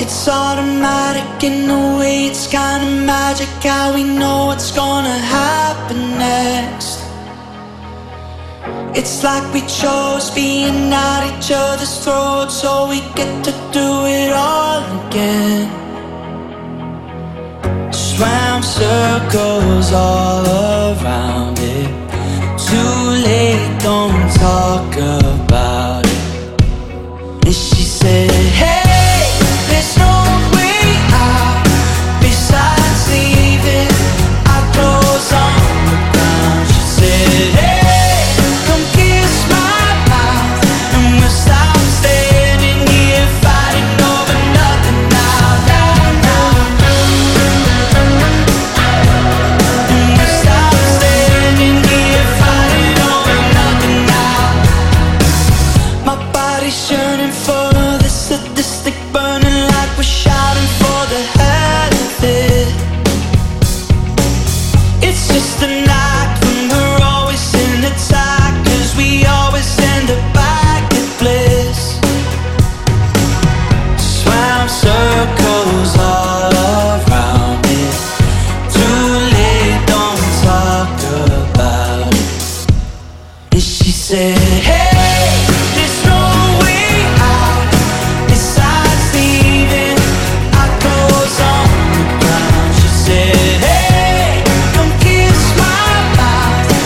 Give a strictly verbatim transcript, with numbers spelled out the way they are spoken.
It's automatic in a way, it's kinda magic how we know what's gonna happen next. It's like we chose being at each other's throats, so we get to do it all again. Swam circles all around it. Too late, don't talk about it. And she said, hey, there's no way out besides leaving our clothes on the ground. She said, hey, come kiss my mouth and we'll stop standing here fighting over nothing now, now, now. And we'll stop standing here fighting over nothing now. My body's yearning for this sadistic burn.